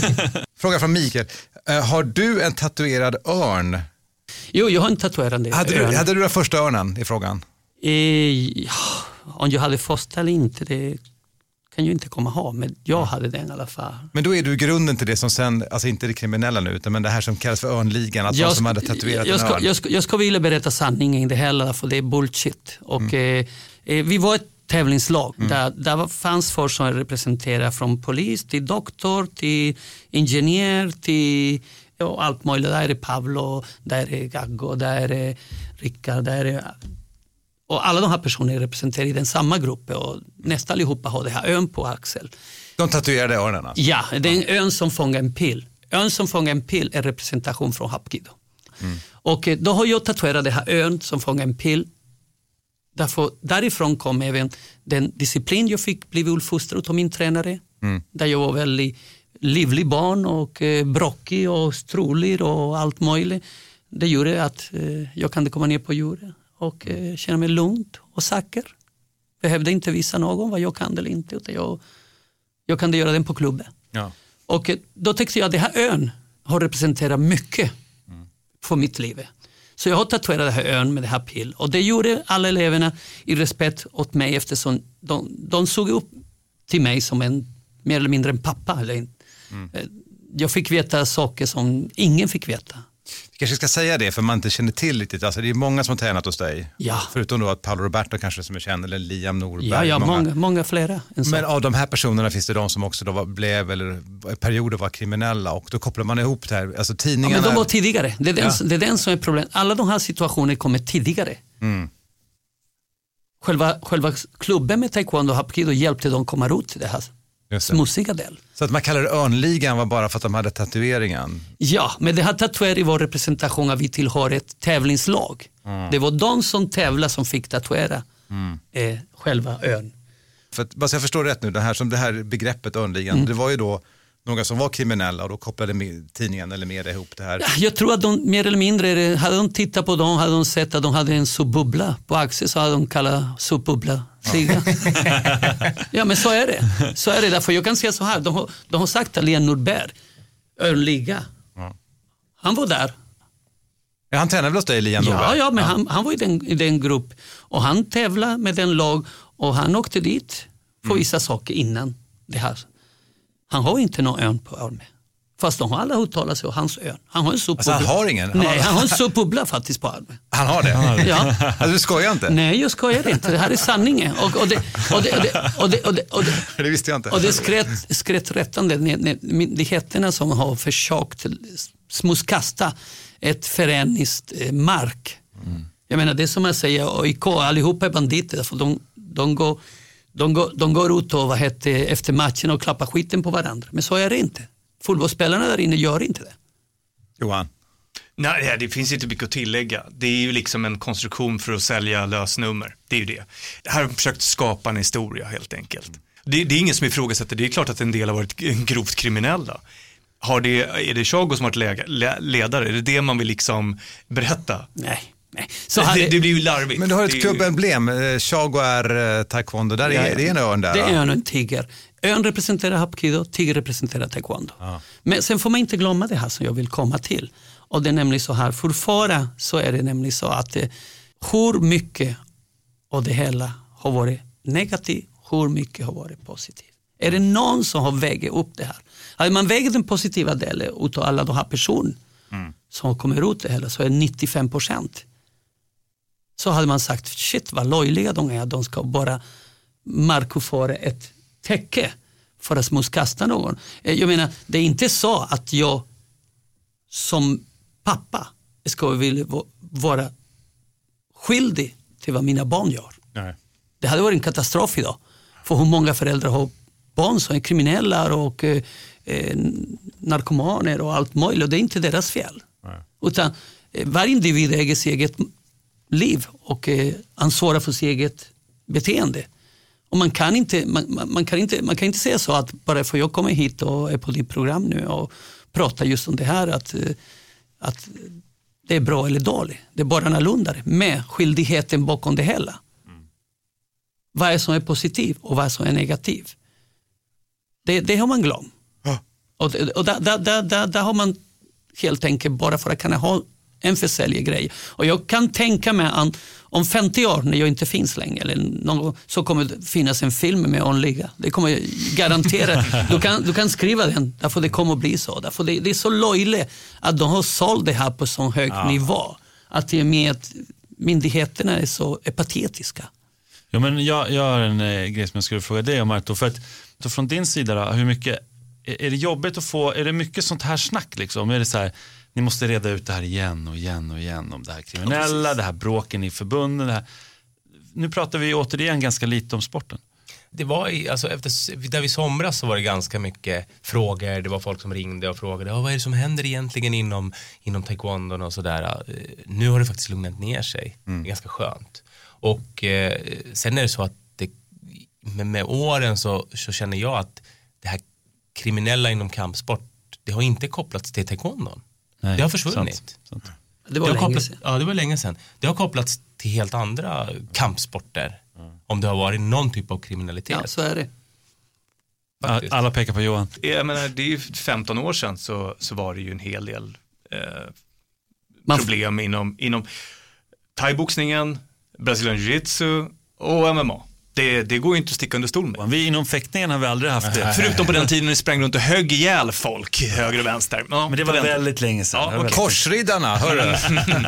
Fråga från Mikael. Uh, har du en tatuerad örn? Jo, jag har en tatuerande hade örn. Du, hade du den första örnen i frågan? Eh, ja, om jag hade fått eller inte, det kan jag inte komma ha, men jag mm. hade den i alla fall. Men då är du grunden till det som sen, alltså inte det kriminella nu, utan men det här som kallas för örnligan, att någon som hade tatuerat jag en ska, örn. Jag ska, jag ska vilja berätta sanningen det heller, för det är bullshit. Och, mm. eh, vi var ett tävlingslag mm. där, där fanns folk som representerade från polis till doktor, till ingenjör, till ja, allt möjligt. Där är Pablo, där är Gaggo, där är Rickard, där är... Och alla de här personerna representerar i den samma grupp och nästan allihopa har det här ön på axel. De tatuerade örnen alltså? Ja, det är en ön som fångar en pil. Ön som fångar en pil är representation från Hapkido. Mm. Och då har jag tatuerat det här ön som fångar en pil. Därför, därifrån kom även den disciplin jag fick bli uppfostrad av min tränare. Mm. Där jag var väldigt livlig barn och eh, brockig och strulig och allt möjligt. Det gjorde att eh, jag kunde komma ner på jorden och eh, känna mig lugnt och säker. Behövde inte visa någon vad jag kan eller inte, utan jag, jag kunde göra den på klubben. Ja. Och eh, då tänkte jag att det här ön har representerat mycket mm. för mitt liv. Så jag har tatuerat det här ön med det här pill. Och det gjorde alla eleverna i respekt åt mig, eftersom de, de såg upp till mig som en mer eller mindre en pappa. Eller en, mm. Jag fick veta saker som ingen fick veta. Vi kanske ska säga det för man inte känner till riktigt. Alltså det är många som har tränat hos dig. Ja. Förutom då att Paolo Roberto kanske som är känd, eller Liam Norberg. Ja, ja många, många, många flera. Men av de här personerna finns det de som också då var, blev eller perioder var kriminella, och då kopplar man ihop det här. Alltså tidningarna... Ja, men de var tidigare. Det är den, ja. det är den som är problemet. Alla de här situationerna kommer tidigare. Mm. Själva, själva klubben med taekwondo och hapkido hjälpte dem komma ut till det här smutsiga del. Så att man kallar det örnligan var bara för att de hade tatueringen? Ja, men det här tatuering var representation av vi tillhör ett tävlingslag. Mm. Det var de som tävlade som fick tatuera mm. eh, själva ön. För att, bara så jag förstår rätt nu, det här, som det här begreppet örnligan, mm. det var ju då några som var kriminella och då kopplade med tidningen eller media ihop det här. Ja, jag tror att de mer eller mindre, hade de tittat på dem hade de sett att de hade en subbubbla på axeln, så hade de kallat subbubbla Siga. Ja. ja men så är det. Så är det därför jag kan säga så här, de har, de har sagt att Lian Nordberg, Örnliga, ja. han var där. Ja, han tränade väl hos dig, Lian Nordberg? Ja, ja men ja. Han, han var i den, i den grupp och han tävlade med den lag och han åkte dit för mm. vissa saker innan det här. Han har inte någon ön på armen. Fast de har alla uttalat sig om hans ön. Han har en subbubbla. Alltså han har ingen? Han Nej, har... han har en subbubbla faktiskt på armen. Han har det? Ja. Alltså, du skojar inte? Nej, jag skojar inte. Det här är sanningen. Och, och, det, och, det, och, det, och, det, och, det, och det, det visste jag inte. Och det skrätt, skrätträttande myndigheterna som har försökt smutskasta ett föreningsmark. Mm. Jag menar, det är som jag säger, A I K, allihopa är banditer. För de, de, går, de, går, de går ut och vad heter, efter matchen och klappar skiten på varandra. Men så är det inte. Fotbollsspelarna där inne gör inte det. Johan? Nej, det finns inte mycket att tillägga. Det är ju liksom en konstruktion för att sälja lösnummer. Det är ju det. Det här har försökt skapa en historia helt enkelt. Det, det är ingen som ifrågasätter. Det är klart att en del har varit grovt kriminella. Har det, är det Thiago som har varit ledare? Är det det man vill liksom berätta? Nej. Nej. Så det, det, det blir ju larvigt. Men du har ett klubbemblem. Thiago är uh, taekwondo. Där är, ja, det är en ön där. Det är ön och en tiger. Ön representerar hapkido, tiger representerar taekwondo. Ja. Men sen får man inte glömma det här som jag vill komma till. Och det är nämligen så här, fortfarande så är det nämligen så att eh, hur mycket av det hela har varit negativt, hur mycket har varit positivt. Är det någon som har vägt upp det här? Hade man vägt den positiva delen utav alla de här personerna mm. som kommer ut det hela, så är det nittiofem procent. Så hade man sagt, shit vad löjliga de är, de ska bara markoföra ett täcke för att smutskasta någon. Jag menar, det är inte så att jag som pappa ska vilja vara skyldig till vad mina barn gör. Nej. Det hade varit en katastrof idag. För hur många föräldrar har barn som är kriminella och eh, narkomaner och allt möjligt. Och det är inte deras fel. Nej. Utan eh, varje individ äger sitt eget liv och eh, ansvarar för sitt eget beteende. Och man kan inte man, man kan inte man kan inte säga så att bara för jag kommer hit och är på ditt program nu och pratar just om det här att att det är bra eller dåligt. Det är bara annorlunda med skyldigheten bakom det hela. Mm. Vad är som är positivt och vad som är negativt. Det, det har man glömt. Ja. Och, och där, där, där, där har man helt enkelt bara för att kunna ha en försäljegrej. Och jag kan tänka mig att om femtio år när jag inte finns längre eller någon, så kommer det finnas en film med Onliga. Det kommer jag garantera. Du kan, du kan skriva den, därför det kommer att bli så. Därför det, det är så löjligt att de har sålt det här på så hög ja. nivå. Att det är med att myndigheterna är så är patetiska. Ja, men jag, jag har en eh, grej som jag skulle fråga dig om, Marto. För att, så från din sida då, hur mycket, är, är det jobbigt att få, är det mycket sånt här snack liksom? Är det så här, ni måste reda ut det här igen och igen och igen om det här kriminella, ja, det här bråken i förbunden. Det här. Nu pratar vi återigen ganska lite om sporten. Det var i, alltså efter, där vi somras så var det ganska mycket frågor. Det var folk som ringde och frågade, vad är det som händer egentligen inom, inom taekwondo och sådär. Nu har det faktiskt lugnat ner sig. Mm. Det är ganska skönt. Och eh, sen är det så att det, med, med åren så, så känner jag att det här kriminella inom kampsport, det har inte kopplats till taekwondo. Nej, det har försvunnit. Sant, sant. Det var det länge kopplats, sedan. Ja, det var länge sedan. Det har kopplats till helt andra kampsporter. Mm. Om det har varit någon typ av kriminalitet. Ja, så är det. Faktiskt. Alla pekar på Johan. Jag menar, det är ju femton år sedan så, så var det ju en hel del eh, problem inom, inom thaiboxningen, Brazilian jiu-jitsu och M M A. Det, det går ju inte att sticka under stol med. Vi inom fäktningen har vi aldrig haft det. Förutom på den tiden ni sprang runt och högg ihjäl folk höger och vänster. Ja, men det var väldigt länge sedan. Ja, och korsriddarna, hörru.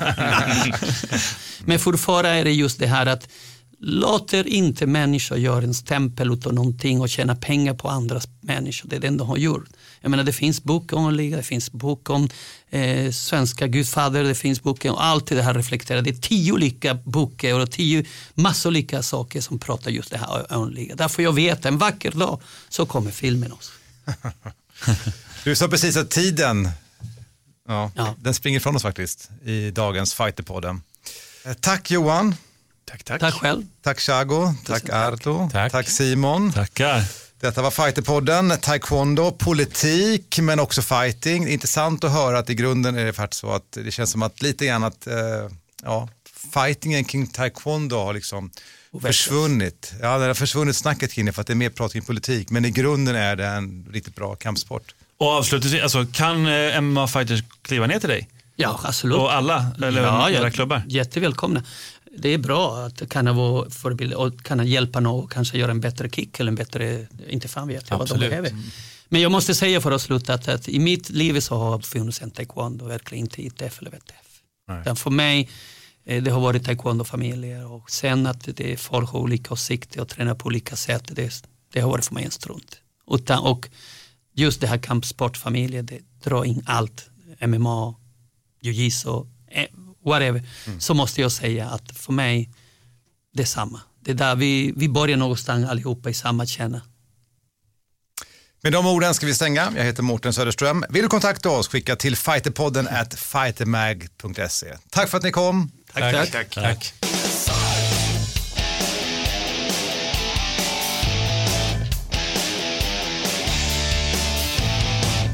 Men fortfarande är det just det här att låter inte människor göra en stämpel utav någonting och tjäna pengar på andras människor. Det är det de har gjort. Jag menar, det finns bok om Liga, det finns bok om eh, svenska gudfader, det finns boken och allt det här reflekterar. Det är tio olika böcker och tio massor olika saker som pratar just det här om Liga. Därför jag vet en vacker dag så kommer filmen oss. Du sa precis att tiden, ja, ja. den springer från oss faktiskt i dagens Fighterpodden. Tack Johan. Tack, tack. Tack själv. Tack Thiago, tack Arto, tack. tack Simon. Tackar. Detta var Fighterpodden, taekwondo, politik men också fighting. Det är intressant att höra att i grunden är det faktiskt så att det känns som att lite grann att eh, ja, fightingen kring taekwondo har liksom försvunnit. Ja, det har försvunnit snacket kring det för att det är mer prat kring politik, men i grunden är det en riktigt bra kampsport. Och avslutningsvis, alltså, kan M M A-fighters kliva ner till dig? Ja, absolut. Och alla, eller ja, alla ja, klubbar? Jättevälkomna. Det är bra att kunna vara förebild och kunna hjälpa någon och kanske göra en bättre kick eller en bättre, inte fan vet jag vad de behöver. Men jag måste säga för att sluta att, att i mitt liv så har jag funnits en taekwondo, verkligen inte I T F eller V T F. För mig, det har varit taekwondo-familjer och sen att det är folk har olika åsikter och tränar på olika sätt, det, det har varit för mig en strunt. Utan, och just det här kampsportfamiljen, det drar in allt, M M A, jiu-jitsu, whatever, mm. så måste jag säga att för mig det är samma. Det är där vi, vi börjar någonstans allihopa i samma kärna. Med de orden ska vi stänga. Jag heter Mårten Söderström. Vill du kontakta oss, skicka till fighterpodden at fightermag punkt se. Tack för att ni kom. Tack, tack. tack. tack. tack.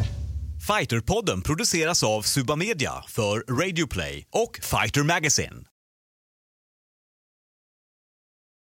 Fighterpodden produceras av Suba Media för Radio Play och Fighter Magazine.